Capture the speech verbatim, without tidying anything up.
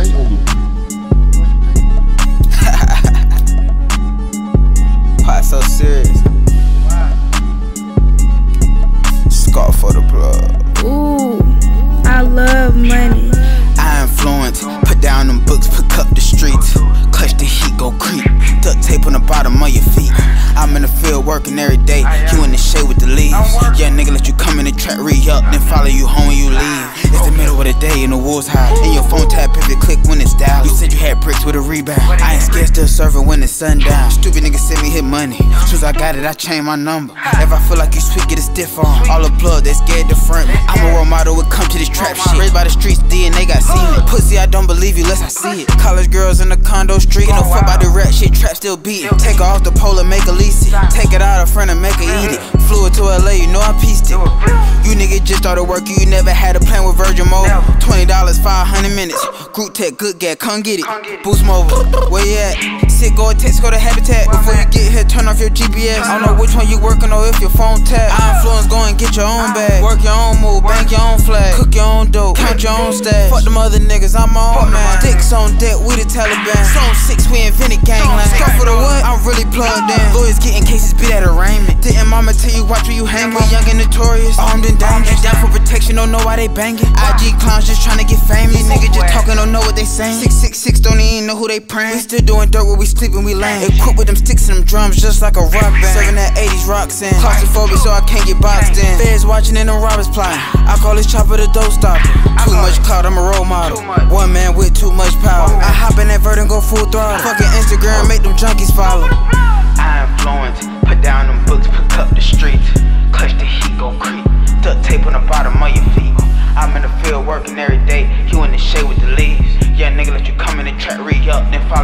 J on the Why so serious? Scar for the plug. Ooh, I love money. I influence, put down them books, pick up the streets. Clutch the heat, go creep. Duct tape on the bottom of your feet. I'm in the field working every day. You in the shade with the leaves. Yeah, nigga, let you come in the trap, re-up, then follow you home when you leave. It's the middle of the day and the wolves high. And your phone tap pivot click when it's down. You said you had bricks with a rebound. I ain't scared, still serving when it's sundown. Stupid nigga send me hit money. Soon as I got it, I changed my number. If I feel like you sweet, get a stiff on. All the blood, they scared to front me. I'm a role model when it come to this trap shit. Raised by the streets, D N A got semen. Pussy, I don't believe you unless I see it. College girls in the condo street. Get no fuck by the rap shit, trap still beating. Take her off the pole and make her lease it. Take it out of front and make her eat it. Flew it to L A, you know I pieced it. You niggas just started working, you never had a plan with Virgin Mode. twenty dollars, five hundred minutes. Group tech, good gat, come get it. Boost mobile, where you at? Sit, go, text, go to Habitat. Before you get here, turn off your G P S. I don't know which one you working or if your phone tap. I influence, go and get your own bag. Work your own move, bank your own flag. Cook your own dope, count your own stash. Fuck them other niggas, I'm my own man. Sticks on deck, we the Taliban. Zone six, we invented gangland. Stuff for the what? I'm really plugged in. Lawyers getting cases, beat at arraignment. Didn't mama tell you watch where you hang with? Young and notorious, armed and dangerous. Down for protection, don't know why they banging. I G clowns just trying to get famous. These niggas just talking, don't know what they saying. six six six, don't even know who they praying. We still doing dirt where we sleeping, we laying. Equipped with them sticks and them drums, just like a rock band. Serving that eighties rocks in. Claustrophobic, so I can't get boxed in. Feds watching and them robbers plotting. I call this chopper the dope stopper. Too much clout, I'm a role model. One man with too much power. I hop in that vert and go full throttle. Fucking Instagram, make them junkies follow. I influence, put down them books, pick up the streets. Clutch the heat, go creep. Duct tape on the bottom of your feet. I'm in the field working every day. You in the shade with the leaves. Yeah, nigga, let you come in the trap, re-up, then follow